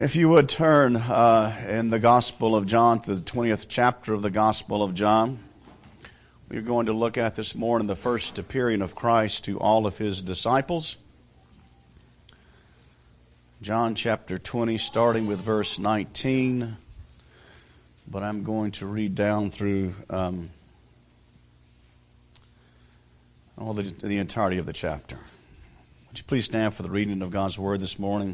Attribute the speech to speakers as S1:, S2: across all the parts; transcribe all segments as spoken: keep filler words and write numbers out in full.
S1: If you would turn uh, in the Gospel of John to the twentieth chapter of the Gospel of John, we're going to look at this morning the first appearing of Christ to all of his disciples. John chapter twenty, starting with verse nineteen, but I'm going to read down through um, all the, the entirety of the chapter. Would you please stand for the reading of God's Word this morning?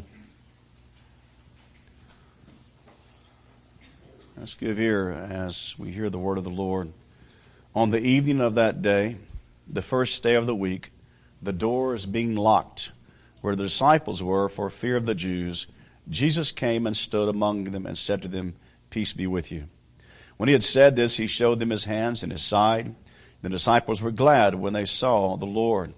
S1: Let's give ear as we hear the word of the Lord. On the evening of that day, the first day of the week, the doors being locked where the disciples were for fear of the Jews, Jesus came and stood among them and said to them, "Peace be with you." When he had said this, he showed them his hands and his side. The disciples were glad when they saw the Lord.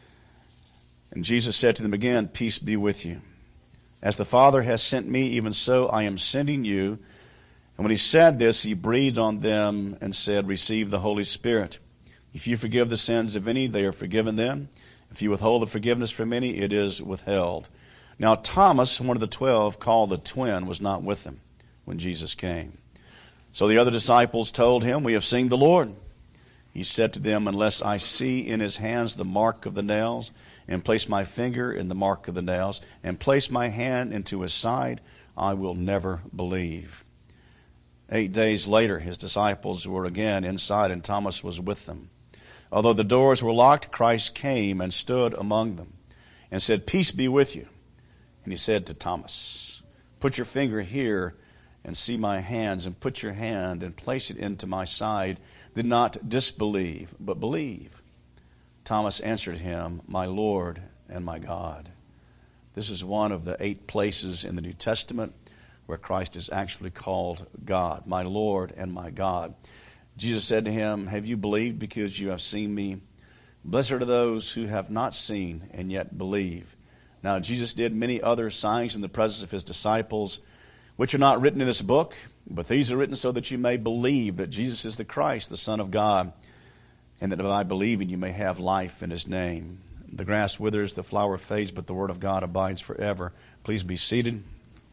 S1: And Jesus said to them again, "Peace be with you. As the Father has sent me, even so I am sending you." And when he said this, he breathed on them and said, "Receive the Holy Spirit. If you forgive the sins of any, they are forgiven them. If you withhold the forgiveness from any, it is withheld." Now Thomas, one of the twelve, called the twin, was not with them when Jesus came. So the other disciples told him, "We have seen the Lord." He said to them, "Unless I see in his hands the mark of the nails, and place my finger in the mark of the nails, and place my hand into his side, I will never believe." Eight days later, his disciples were again inside, and Thomas was with them. Although the doors were locked, Christ came and stood among them and said, "Peace be with you." And he said to Thomas, "Put your finger here and see my hands, and put your hand and place it into my side. Do not disbelieve, but believe." Thomas answered him, "My Lord and my God." This is one of the eight places in the New Testament where Christ is actually called God, my Lord and my God. Jesus said to him, "Have you believed because you have seen me? Blessed are those who have not seen and yet believe." Now Jesus did many other signs in the presence of his disciples, which are not written in this book, but these are written so that you may believe that Jesus is the Christ, the Son of God, and that by believing you may have life in his name. The grass withers, the flower fades, but the word of God abides forever. Please be seated.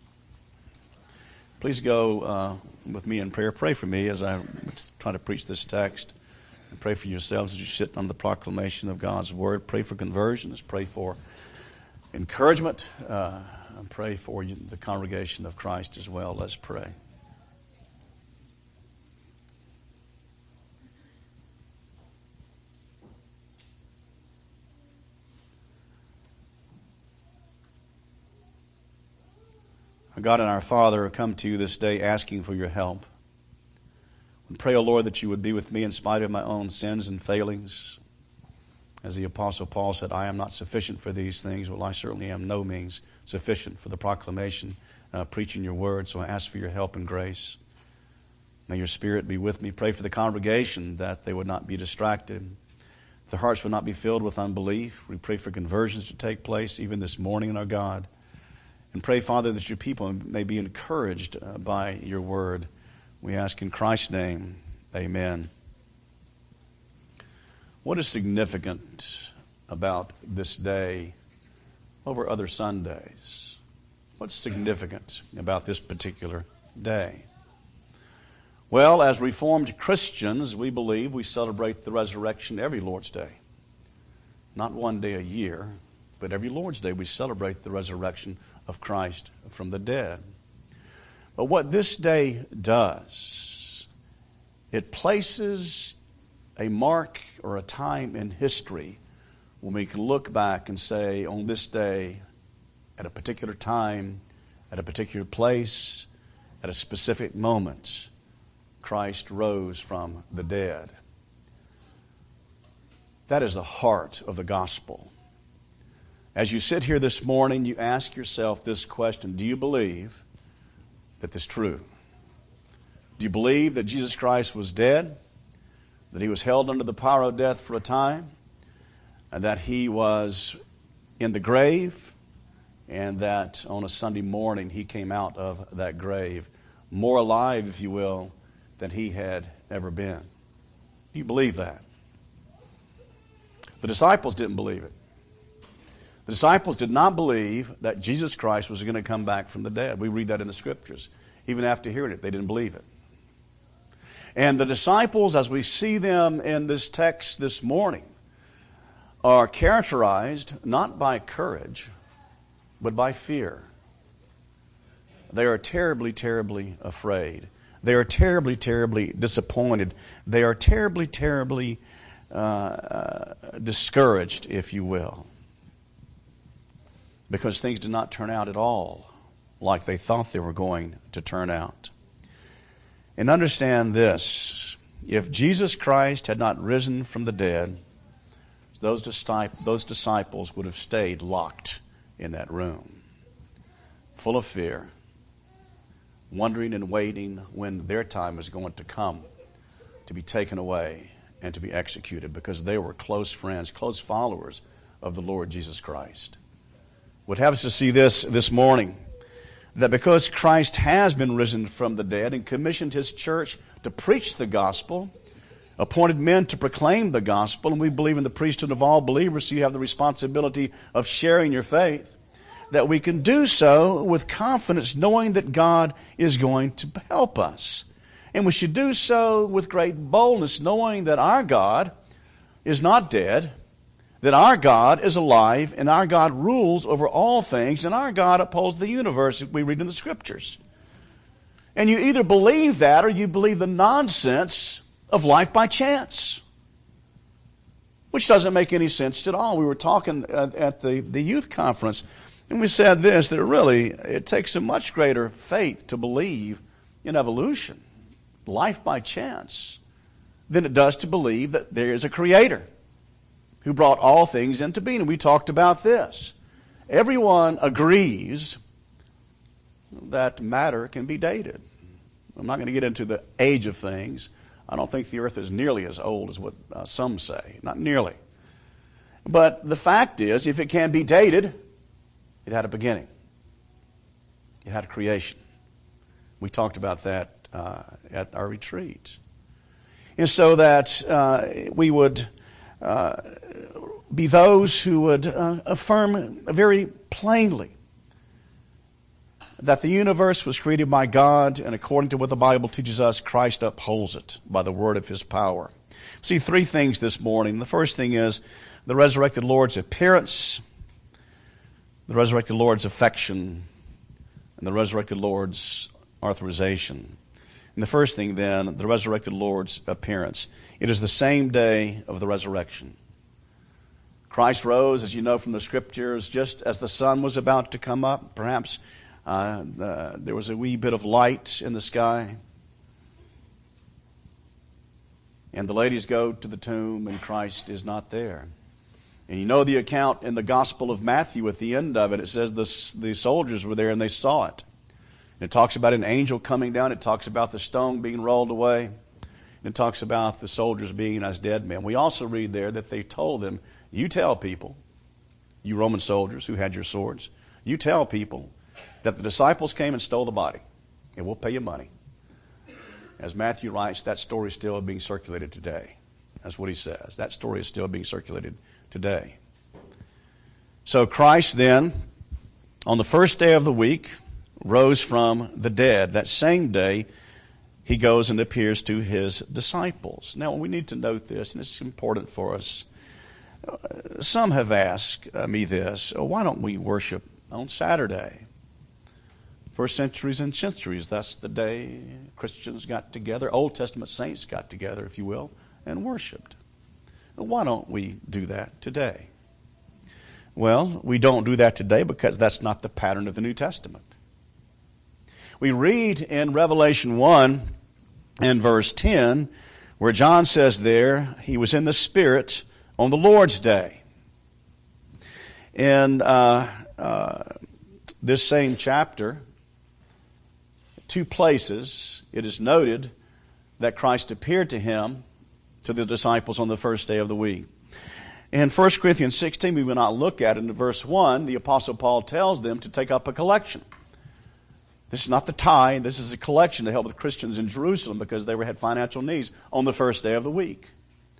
S1: Please go uh, with me in prayer. Pray for me as I try to preach this text. And pray for yourselves as you sit on the proclamation of God's Word. Pray for conversions. Pray for encouragement. Uh, and pray for you, the congregation of Christ as well. Let's pray. God and our Father, I come to you this day asking for your help. And pray, O Lord, that you would be with me in spite of my own sins and failings. As the Apostle Paul said, "I am not sufficient for these things." Well, I certainly am no means sufficient for the proclamation, uh, preaching your word. So I ask for your help and grace. May your Spirit be with me. Pray for the congregation that they would not be distracted. Their hearts would not be filled with unbelief. We pray for conversions to take place even this morning, our God. And pray, Father, that your people may be encouraged uh, by your word. We ask in Christ's name, amen. What is significant about this day over other Sundays? What's significant about this particular day? Well, as Reformed Christians, we believe we celebrate the resurrection every Lord's Day. Not one day a year, but every Lord's Day we celebrate the resurrection of Christ from the dead. But what this day does, it places a mark or a time in history when we can look back and say, on this day, at a particular time, at a particular place, at a specific moment, Christ rose from the dead. That is the heart of the gospel. As you sit here this morning, you ask yourself this question: do you believe that this is true? Do you believe that Jesus Christ was dead, that he was held under the power of death for a time, and that he was in the grave, and that on a Sunday morning he came out of that grave more alive, if you will, than he had ever been? Do you believe that? The disciples didn't believe it. The disciples did not believe that Jesus Christ was going to come back from the dead. We read that in the Scriptures. Even after hearing it, they didn't believe it. And the disciples, as we see them in this text this morning, are characterized not by courage, but by fear. They are terribly, terribly afraid. They are terribly, terribly disappointed. They are terribly, terribly uh, uh, discouraged, if you will, because things did not turn out at all like they thought they were going to turn out. And understand this, if Jesus Christ had not risen from the dead, those disciples would have stayed locked in that room, full of fear, wondering and waiting when their time was going to come to be taken away and to be executed, because they were close friends, close followers of the Lord Jesus Christ. Would have us to see this this morning, that because Christ has been risen from the dead and commissioned His church to preach the gospel, appointed men to proclaim the gospel, and we believe in the priesthood of all believers, so you have the responsibility of sharing your faith, that we can do so with confidence, knowing that God is going to help us. And we should do so with great boldness, knowing that our God is not dead, that our God is alive, and our God rules over all things, and our God upholds the universe, as we read in the Scriptures. And you either believe that or you believe the nonsense of life by chance, which doesn't make any sense at all. We were talking at, at the, the youth conference, and we said this, that really it takes a much greater faith to believe in evolution, life by chance, than it does to believe that there is a creator who brought all things into being. And we talked about this. Everyone agrees that matter can be dated. I'm not going to get into the age of things. I don't think the earth is nearly as old as what uh, some say. Not nearly. But the fact is, if it can be dated, it had a beginning. It had a creation. We talked about that uh, at our retreat. And so that uh, we would uh, be those who would uh, affirm very plainly that the universe was created by God, and according to what the Bible teaches us, Christ upholds it by the word of His power. See three things this morning. The first thing is the resurrected Lord's appearance, the resurrected Lord's affection, and the resurrected Lord's authorization. And the first thing then, the resurrected Lord's appearance. It is the same day of the resurrection. Christ rose, as you know from the Scriptures, just as the sun was about to come up. Perhaps uh, uh, there was a wee bit of light in the sky. And the ladies go to the tomb, and Christ is not there. And you know the account in the Gospel of Matthew at the end of it. It says the, the soldiers were there and they saw it. And it talks about an angel coming down. It talks about the stone being rolled away. And it talks about the soldiers being as dead men. We also read there that they told them, you tell people, you Roman soldiers who had your swords, you tell people that the disciples came and stole the body, and we'll pay you money. As Matthew writes, that story is still being circulated today. That's what he says. That story is still being circulated today. So Christ then, on the first day of the week, rose from the dead. That same day, He goes and appears to His disciples. Now, we need to note this, and it's important for us. Some have asked me this, oh, why don't we worship on Saturday? For centuries and centuries, that's the day Christians got together, Old Testament saints got together, if you will, and worshiped. Why don't we do that today? Well, we don't do that today because that's not the pattern of the New Testament. We read in Revelation one and verse ten, where John says there, he was in the Spirit on the Lord's day. In uh, uh, this same chapter, two places, it is noted that Christ appeared to him, to the disciples on the first day of the week. In First Corinthians sixteen, we will not look at it. In verse one, the Apostle Paul tells them to take up a collection. This is not the tithe. This is a collection to help the Christians in Jerusalem because they had financial needs on the first day of the week.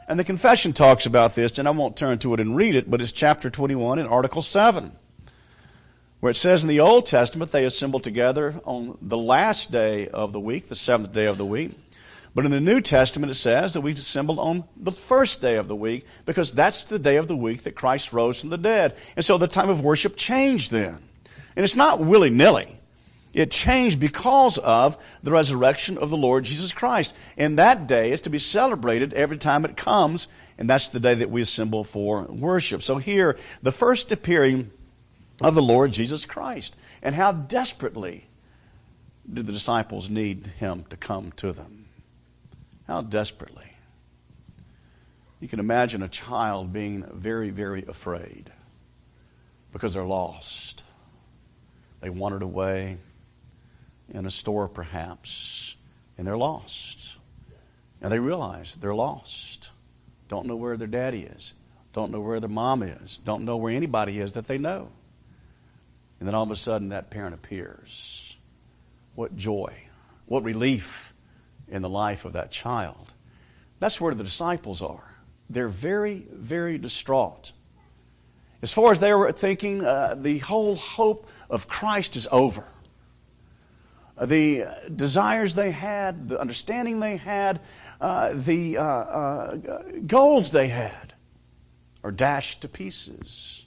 S1: And the confession talks about this, and I won't turn to it and read it, but it's chapter twenty-one in Article seven, where it says in the Old Testament they assembled together on the last day of the week, the seventh day of the week. But in the New Testament it says that we assembled on the first day of the week, because that's the day of the week that Christ rose from the dead. And so the time of worship changed then. And it's not willy-nilly. It changed because of the resurrection of the Lord Jesus Christ. And that day is to be celebrated every time it comes, and that's the day that we assemble for worship. So here, the first appearing of the Lord Jesus Christ. And how desperately do the disciples need him to come to them? How desperately. You can imagine a child being very, very afraid because they're lost. They wandered away in a store perhaps, and they're lost. And they realize they're lost. Don't know where their daddy is. Don't know where their mom is. Don't know where anybody is that they know. And then all of a sudden that parent appears. What joy, what relief in the life of that child. That's where the disciples are. They're very, very distraught. As far as they were thinking, uh, the whole hope of Christ is over. The desires they had, the understanding they had, uh, the uh, uh, goals they had are dashed to pieces.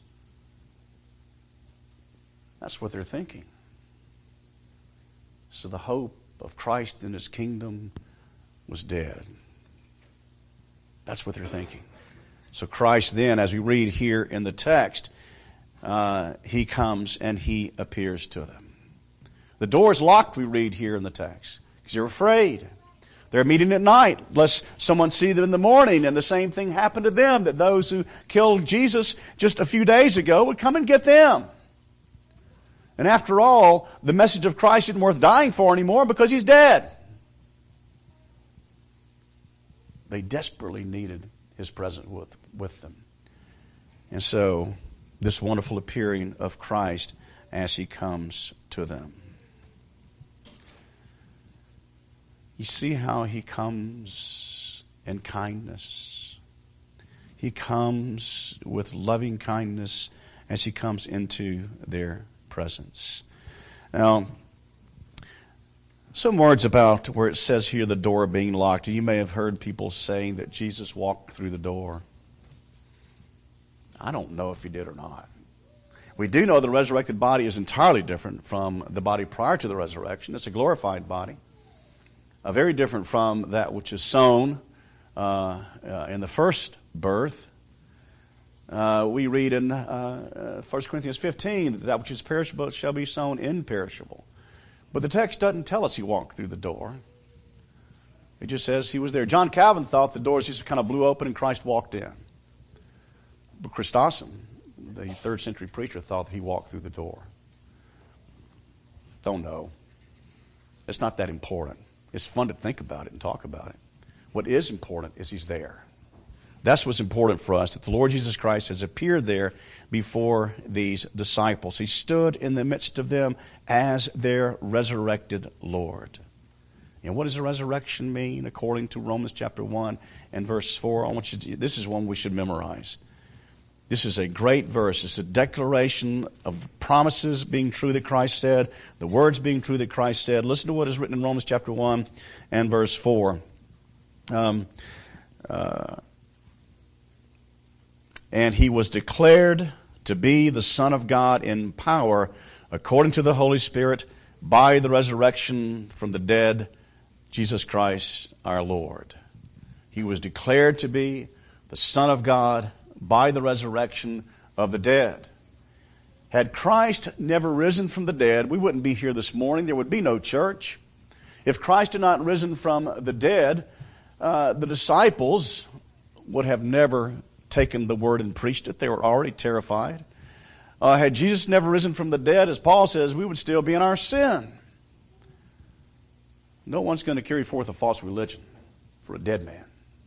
S1: That's what they're thinking. So the hope of Christ in his kingdom was dead. That's what they're thinking. So Christ then, as we read here in the text, uh, he comes and he appears to them. The door is locked, we read here in the text, because they're afraid. They're meeting at night, lest someone see them in the morning, and the same thing happened to them, that those who killed Jesus just a few days ago would come and get them. And after all, the message of Christ isn't worth dying for anymore because he's dead. They desperately needed his presence with, with them. And so, this wonderful appearing of Christ as he comes to them. You see how he comes in kindness. He comes with loving kindness as he comes into their presence. Now, some words about where it says here the door being locked. You may have heard people saying that Jesus walked through the door. I don't know if he did or not. We do know the resurrected body is entirely different from the body prior to the resurrection. It's a glorified body. Uh, very different from that which is sown uh, uh, in the first birth. Uh, we read in uh, uh, First Corinthians fifteen that that which is perishable shall be sown imperishable. But the text doesn't tell us he walked through the door. It just says he was there. John Calvin thought the doors just kind of blew open and Christ walked in. But Chrysostom, the third century preacher, thought that he walked through the door. Don't know. It's not that important. It's fun to think about it and talk about it. What is important is he's there. That's what's important for us, that the Lord Jesus Christ has appeared there before these disciples. He stood in the midst of them as their resurrected Lord. And what does the resurrection mean according to Romans chapter one and verse four? I want you to, this is one we should memorize. This is a great verse. It's a declaration of promises being true that Christ said, the words being true that Christ said. Listen to what is written in Romans chapter one and verse four. Um, uh, and he was declared to be the Son of God in power according to the Holy Spirit by the resurrection from the dead, Jesus Christ our Lord. He was declared to be the Son of God by the resurrection of the dead. Had Christ never risen from the dead, we wouldn't be here this morning. There would be no church. If Christ had not risen from the dead, uh, the disciples would have never taken the word and preached it. They were already terrified. Uh, had Jesus never risen from the dead, as Paul says, we would still be in our sin. No one's going to carry forth a false religion for a dead man.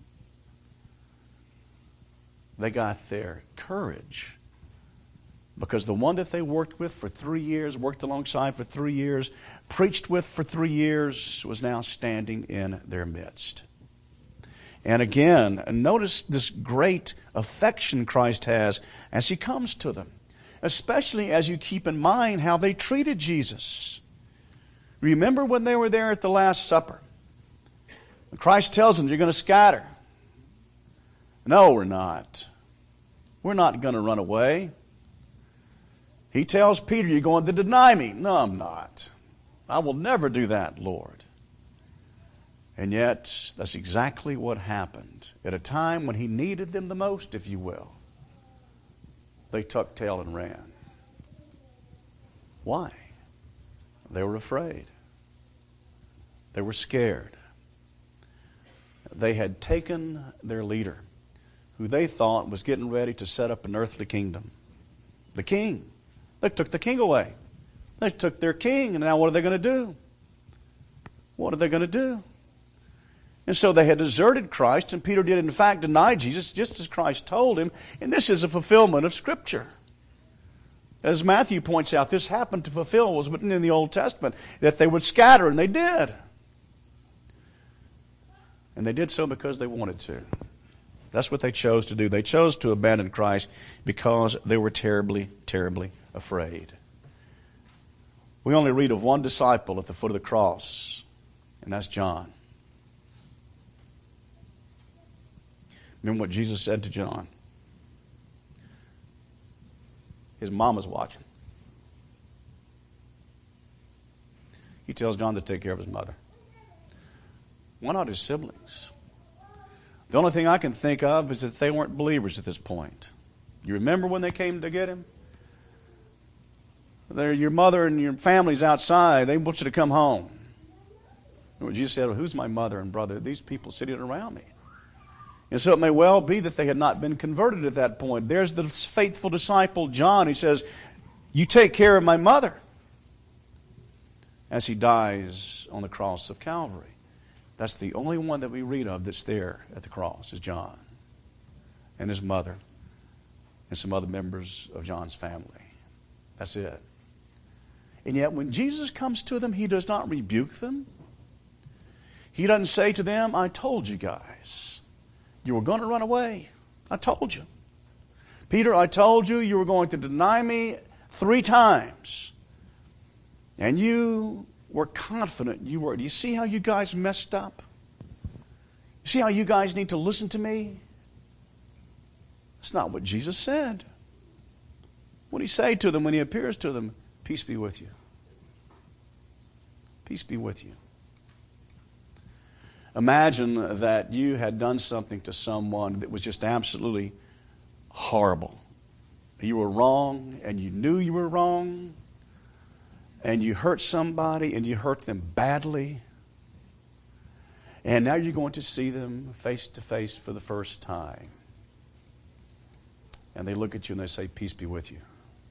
S1: They got their courage because the one that they worked with for three years, worked alongside for three years, preached with for three years, was now standing in their midst. And again, notice this great affection Christ has as he comes to them, especially as you keep in mind how they treated Jesus. Remember when they were there at the Last Supper? Christ tells them, you're going to scatter. No, we're not. We're not going to run away. He tells Peter, you're going to deny me. No, I'm not. I will never do that, Lord. And yet, that's exactly what happened. At a time when he needed them the most, if you will, they tucked tail and ran. Why? They were afraid. They were scared. They had taken their leader, who they thought was getting ready to set up an earthly kingdom. The king. They took the king away. They took their king, and now what are they going to do? What are they going to do? And so they had deserted Christ, and Peter did in fact deny Jesus, just as Christ told him, and this is a fulfillment of Scripture. As Matthew points out, this happened to fulfill what was written in the Old Testament, that they would scatter, and they did. And they did so because they wanted to. That's what they chose to do. They chose to abandon Christ because they were terribly, terribly afraid. We only read of one disciple at the foot of the cross, and that's John. Remember what Jesus said to John? His mom was watching. He tells John to take care of his mother. Why not his siblings? The only thing I can think of is that they weren't believers at this point. You remember when they came to get him? They're, your mother and your family's outside. They want you to come home. And Jesus said, well, who's my mother and brother? These people sitting around me. And so it may well be that they had not been converted at that point. There's the faithful disciple John. He says, you take care of my mother, as he dies on the cross of Calvary. That's the only one that we read of that's there at the cross, is John and his mother and some other members of John's family. That's it. And yet when Jesus comes to them, he does not rebuke them. He doesn't say to them, I told you guys, you were going to run away. I told you. Peter, I told you you were going to deny me three times. And you were confident you were. Do you see how you guys messed up? You see how you guys need to listen to me? That's not what Jesus said. What did he say to them when he appears to them? Peace be with you. Peace be with you. Imagine that you had done something to someone that was just absolutely horrible. You were wrong, and you knew you were wrong, and you hurt somebody, and you hurt them badly, and now you're going to see them face to face for the first time. And they look at you and they say, peace be with you.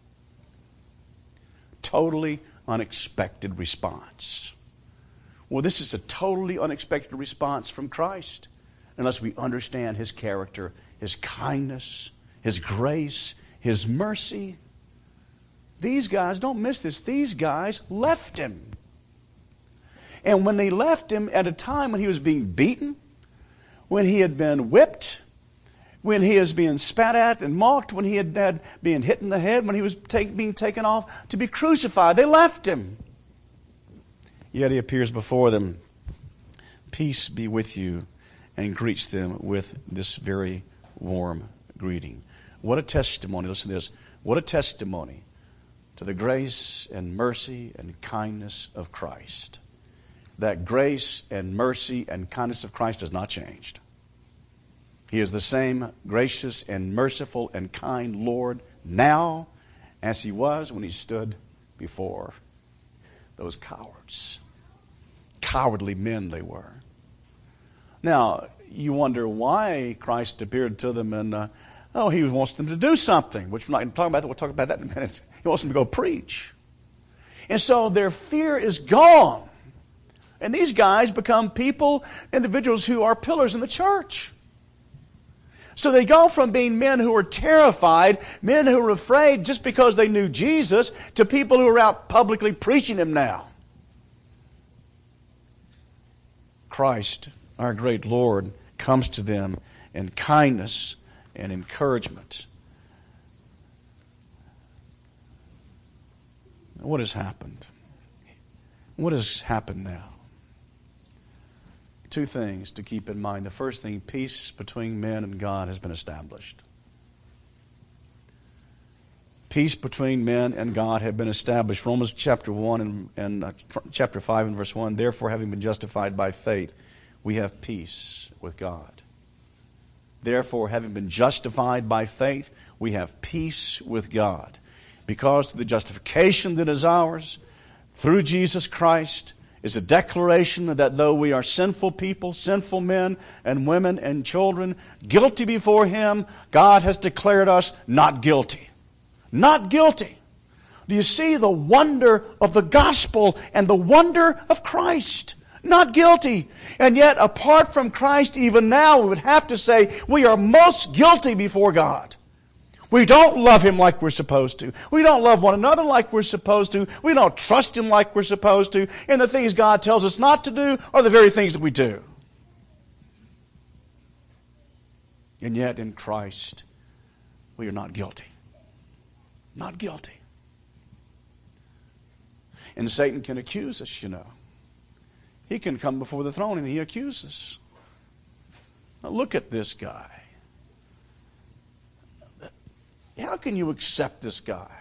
S1: Totally unexpected response. Well, this is a totally unexpected response from Christ, unless we understand his character, his kindness, his grace, his mercy. These guys, don't miss this, these guys left him. And when they left him at a time when he was being beaten, when he had been whipped, when he was being spat at and mocked, when he had, had been hit in the head, when he was take, being taken off to be crucified, they left him. Yet he appears before them, peace be with you, and greets them with this very warm greeting. What a testimony, listen to this, what a testimony to the grace and mercy and kindness of Christ. That grace and mercy and kindness of Christ has not changed. He is the same gracious and merciful and kind Lord now as he was when he stood before those cowards. Cowardly men they were. Now, you wonder why Christ appeared to them and, uh, oh, he wants them to do something, which we're not going to talk about that. We'll talk about that in a minute. He wants them to go preach. And so their fear is gone. And these guys become people, individuals who are pillars in the church. So they go from being men who were terrified, men who were afraid just because they knew Jesus, to people who are out publicly preaching him now. Christ, our great Lord, comes to them in kindness and encouragement. What has happened? What has happened now? Two things to keep in mind. The first thing, peace between men and God has been established. Peace between men and God had been established. Romans chapter one and, and uh, chapter five and verse one. Therefore, having been justified by faith, we have peace with God. Therefore, having been justified by faith, we have peace with God. Because to the justification that is ours through Jesus Christ is a declaration that though we are sinful people, sinful men and women and children, guilty before Him, God has declared us not guilty. Not guilty. Do you see the wonder of the gospel and the wonder of Christ? Not guilty. And yet, apart from Christ, even now, we would have to say we are most guilty before God. We don't love Him like we're supposed to. We don't love one another like we're supposed to. We don't trust Him like we're supposed to. And the things God tells us not to do are the very things that we do. And yet, in Christ, we are not guilty. Not guilty. And Satan can accuse us, you know. He can come before the throne and he accuses. Now look at this guy. How can you accept this guy?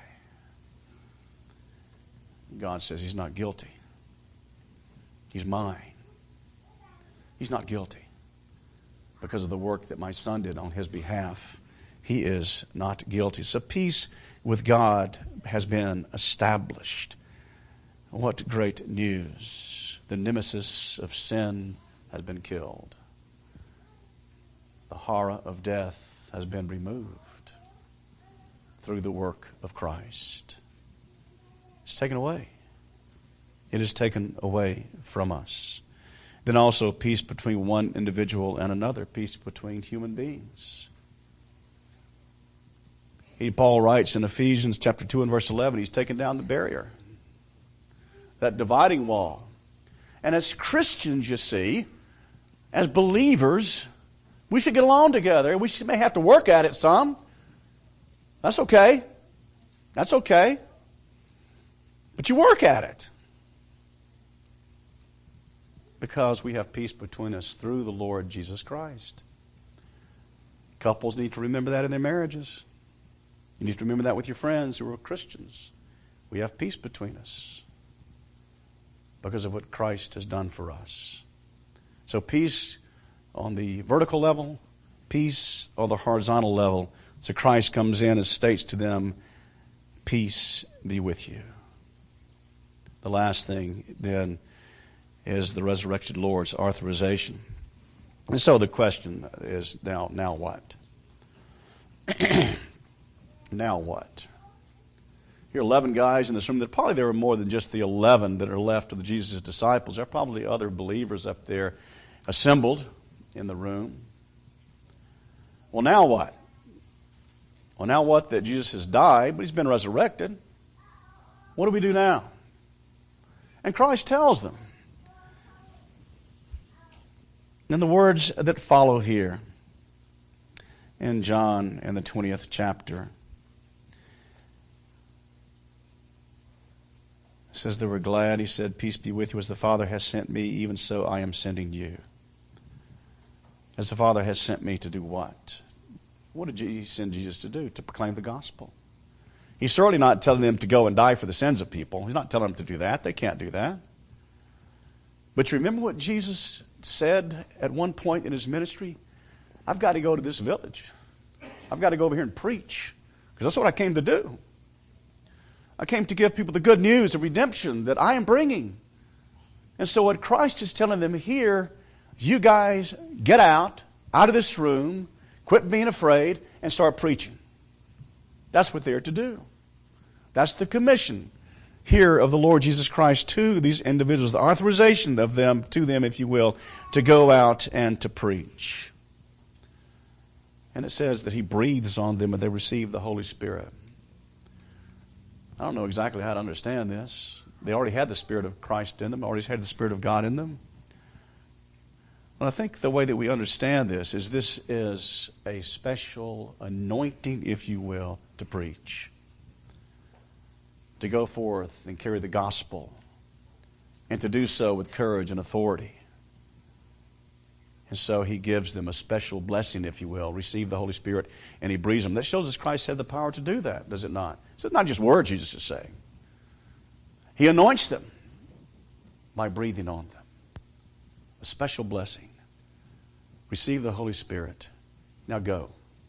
S1: God says he's not guilty. He's mine. He's not guilty. Because of the work that my Son did on his behalf, he is not guilty. So peace with God has been established. What great news. The nemesis of sin has been killed. The horror of death has been removed through the work of Christ. It's taken away. It is taken away from us. Then also peace between one individual and another, peace between human beings. He, Paul writes in Ephesians chapter two and verse eleven, he's taken down the barrier, that dividing wall. And as Christians, you see, as believers, we should get along together. We should, may have to work at it some. That's okay. That's okay. But you work at it. Because we have peace between us through the Lord Jesus Christ. Couples need to remember that in their marriages. You need to remember that with your friends who are Christians. We have peace between us because of what Christ has done for us. So peace on the vertical level, peace on the horizontal level. So Christ comes in and states to them, peace be with you. The last thing then is the resurrected Lord's authorization. And so the question is now, now what? Now what? Here are eleven guys in this room. Probably there were more than just the eleven that are left of Jesus' disciples. There are probably other believers up there assembled in the room. Well, now what? Well, now what that Jesus has died, but He's been resurrected. What do we do now? And Christ tells them. In the words that follow here in John in the twentieth chapter, it says they were glad. He said, peace be with you. As the Father has sent me, even so I am sending you. As the Father has sent me to do what? What did He send Jesus to do? To proclaim the gospel. He's certainly not telling them to go and die for the sins of people. He's not telling them to do that. They can't do that. But you remember what Jesus said at one point in His ministry? I've got to go to this village. I've got to go over here and preach. Because that's what I came to do. I came to give people the good news of redemption that I am bringing. And so what Christ is telling them here, you guys get out, out of this room, quit being afraid, and start preaching. That's what they're to do. That's the commission here of the Lord Jesus Christ to these individuals, the authorization of them, to them, if you will, to go out and to preach. And it says that He breathes on them and they receive the Holy Spirit. I don't know exactly how to understand this. They already had the Spirit of Christ in them, already had the Spirit of God in them. Well, I think the way that we understand this is this is a special anointing, if you will, to preach. To go forth and carry the gospel. And to do so with courage and authority. And so he gives them a special blessing, if you will. Receive the Holy Spirit, and he breathes them. That shows us Christ had the power to do that, does it not? So it's not just words Jesus is saying. He anoints them by breathing on them. A special blessing. Receive the Holy Spirit. Now go.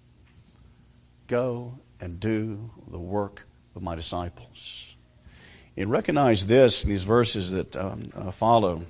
S1: Go and do the work of my disciples. And recognize this in these verses that um, uh, follow.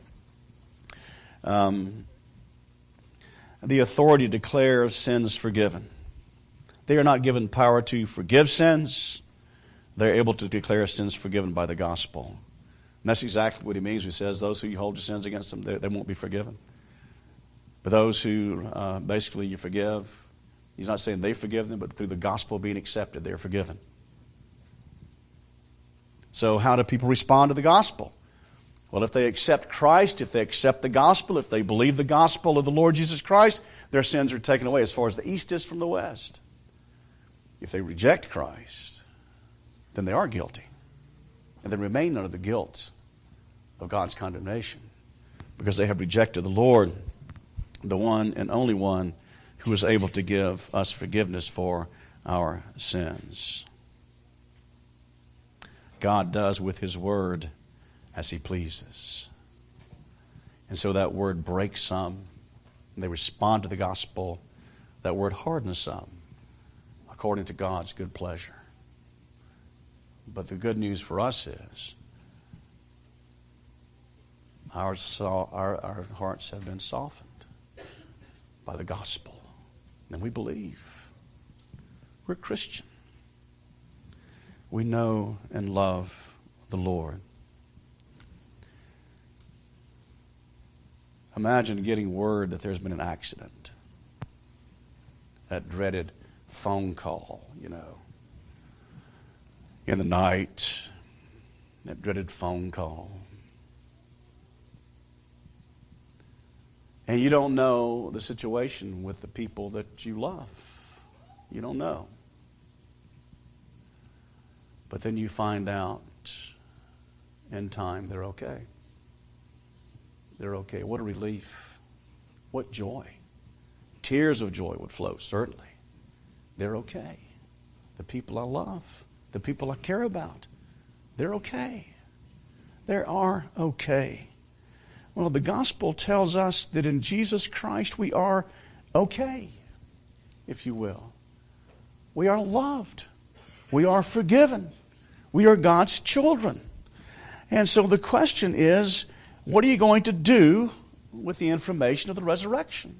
S1: Um, the authority to declare sins forgiven. They are not given power to forgive sins. They're able to declare sins forgiven by the gospel. And that's exactly what he means when he says those who you hold your sins against them, they, they won't be forgiven. But those who uh, basically you forgive, he's not saying they forgive them, but through the gospel being accepted, they're forgiven. So how do people respond to the gospel? Well, if they accept Christ, if they accept the gospel, if they believe the gospel of the Lord Jesus Christ, their sins are taken away as far as the east is from the west. If they reject Christ, then they are guilty. And they remain under the guilt of God's condemnation because they have rejected the Lord, the one and only one who is able to give us forgiveness for our sins. God does with his word as he pleases. And so that word breaks some, and they respond to the gospel. That word hardens some, according to God's good pleasure. But the good news for us is our, our, our hearts have been softened by the gospel. And we believe. We're Christian. We know and love the Lord. Imagine getting word that there's been an accident. That dreaded phone call, you know. In the night, that dreaded phone call. And you don't know the situation with the people that you love. You don't know. But then you find out in time they're okay. They're okay. What a relief. What joy. Tears of joy would flow, certainly. They're okay. The people I love, the people I care about, they're okay. They are okay. Well, the gospel tells us that in Jesus Christ we are okay, if you will. We are loved. We are forgiven. We are God's children. And so the question is, what are you going to do with the information of the resurrection?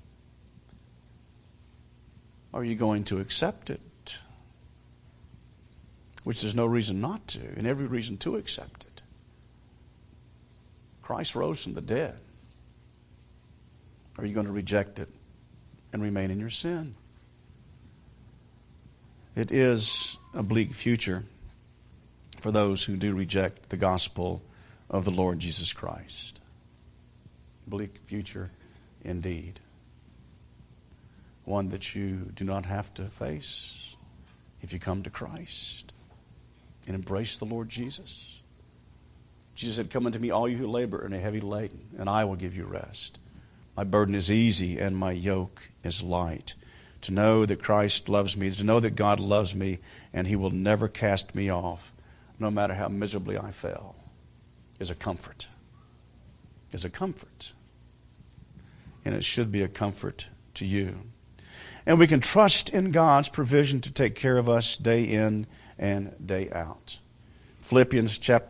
S1: Are you going to accept it? Which there's no reason not to, and every reason to accept it. Christ rose from the dead. Are you going to reject it and remain in your sin? It is a bleak future for those who do reject the gospel of the Lord Jesus Christ. Bleak future indeed. One that you do not have to face if you come to Christ and embrace the Lord Jesus. Jesus said, "Come unto me, all you who labor and are heavy laden, and I will give you rest. My burden is easy and my yoke is light." To know that Christ loves me is to know that God loves me and he will never cast me off, no matter how miserably I fail, is a comfort. Is a comfort. And it should be a comfort to you. And we can trust in God's provision to take care of us day in and day out. Philippians chapter